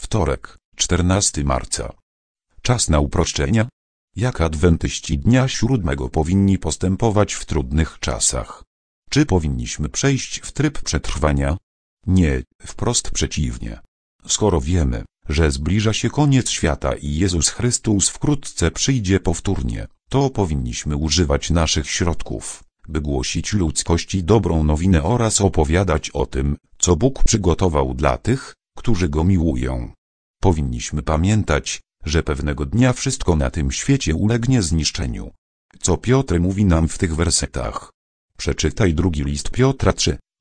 Wtorek, 14 marca. Czas na uproszczenia? Jak adwentyści dnia siódmego powinni postępować w trudnych czasach? Czy powinniśmy przejść w tryb przetrwania? Nie, wprost przeciwnie. Skoro wiemy, że zbliża się koniec świata i Jezus Chrystus wkrótce przyjdzie powtórnie, to powinniśmy używać naszych środków, by głosić ludzkości dobrą nowinę oraz opowiadać o tym, co Bóg przygotował dla tych, którzy Go miłują. Powinniśmy pamiętać, że pewnego dnia wszystko na tym świecie ulegnie zniszczeniu. Co Piotr mówi nam w tych wersetach? Przeczytaj drugi list Piotra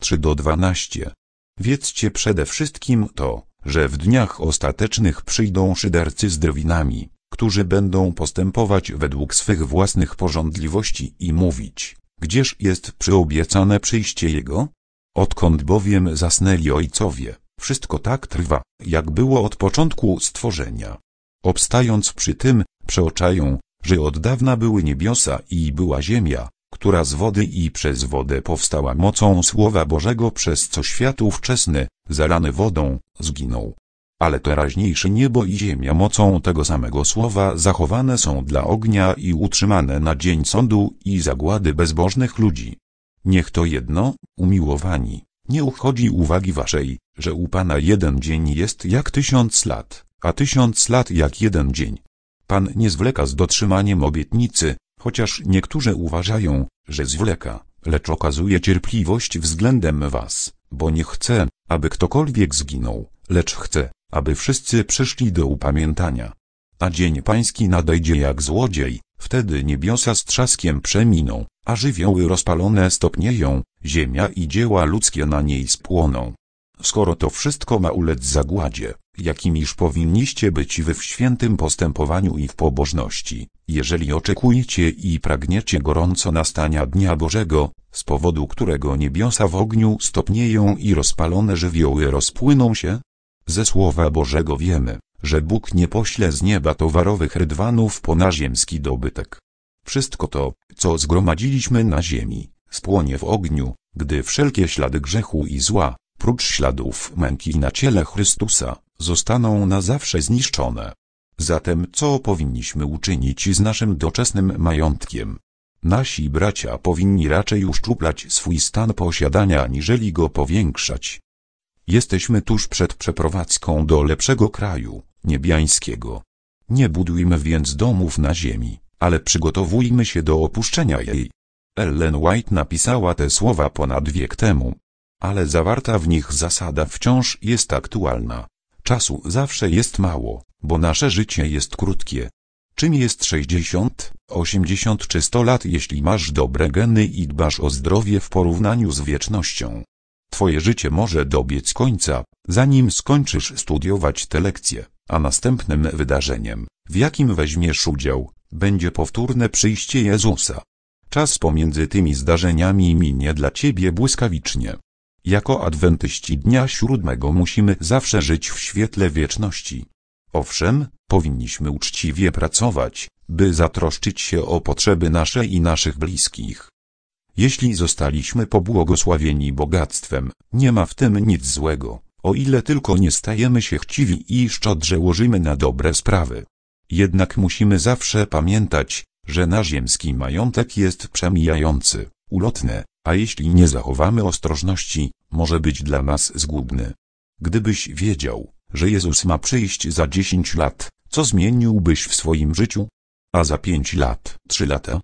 3:12. Wiedzcie przede wszystkim to, że w dniach ostatecznych przyjdą szydercy z drwinami, którzy będą postępować według swych własnych pożądliwości i mówić, gdzież jest przyobiecane przyjście Jego? Odkąd bowiem zasnęli ojcowie, wszystko tak trwa, jak było od początku stworzenia. Obstając przy tym, przeoczają, że od dawna były niebiosa i była ziemia, która z wody i przez wodę powstała mocą Słowa Bożego, przez co świat ówczesny, zalany wodą, zginął. Ale teraźniejsze niebo i ziemia mocą tego samego Słowa zachowane są dla ognia i utrzymane na dzień sądu i zagłady bezbożnych ludzi. Niech to jedno, umiłowani, nie uchodzi uwagi waszej, że u Pana jeden dzień jest jak 1000 lat, a 1000 lat jak jeden dzień. Pan nie zwleka z dotrzymaniem obietnicy, chociaż niektórzy uważają, że zwleka, lecz okazuje cierpliwość względem was, bo nie chce, aby ktokolwiek zginął, lecz chce, aby wszyscy przyszli do upamiętania. A dzień pański nadejdzie jak złodziej, wtedy niebiosa z trzaskiem przeminą, a żywioły rozpalone stopnieją, ziemia i dzieła ludzkie na niej spłoną. Skoro to wszystko ma ulec zagładzie, jakimiż powinniście być wy w świętym postępowaniu i w pobożności, jeżeli oczekujecie i pragniecie gorąco nastania Dnia Bożego, z powodu którego niebiosa w ogniu stopnieją i rozpalone żywioły rozpłyną się? Ze Słowa Bożego wiemy, że Bóg nie pośle z nieba towarowych rydwanów po naziemski dobytek. Wszystko to, co zgromadziliśmy na ziemi, spłonie w ogniu, gdy wszelkie ślady grzechu i zła, prócz śladów męki na ciele Chrystusa, zostaną na zawsze zniszczone. Zatem co powinniśmy uczynić z naszym doczesnym majątkiem? Nasi bracia powinni raczej uszczuplać swój stan posiadania, aniżeli go powiększać. Jesteśmy tuż przed przeprowadzką do lepszego kraju, niebiańskiego. Nie budujmy więc domów na ziemi, ale przygotowujmy się do opuszczenia jej. Ellen White napisała te słowa ponad wiek temu, ale zawarta w nich zasada wciąż jest aktualna. Czasu zawsze jest mało, bo nasze życie jest krótkie. Czym jest 60, 80 czy 100 lat, jeśli masz dobre geny i dbasz o zdrowie w porównaniu z wiecznością? Twoje życie może dobiec końca, zanim skończysz studiować te lekcje, a następnym wydarzeniem, w jakim weźmiesz udział, będzie powtórne przyjście Jezusa. Czas pomiędzy tymi zdarzeniami minie dla ciebie błyskawicznie. Jako adwentyści dnia siódmego musimy zawsze żyć w świetle wieczności. Owszem, powinniśmy uczciwie pracować, by zatroszczyć się o potrzeby nasze i naszych bliskich. Jeśli zostaliśmy pobłogosławieni bogactwem, nie ma w tym nic złego, o ile tylko nie stajemy się chciwi i szczodrze łożymy na dobre sprawy. Jednak musimy zawsze pamiętać, że nasz ziemski majątek jest przemijający, ulotny, a jeśli nie zachowamy ostrożności, może być dla nas zgubny. Gdybyś wiedział, że Jezus ma przyjść za 10 lat, co zmieniłbyś w swoim życiu? A za 5 lat, 3 lata?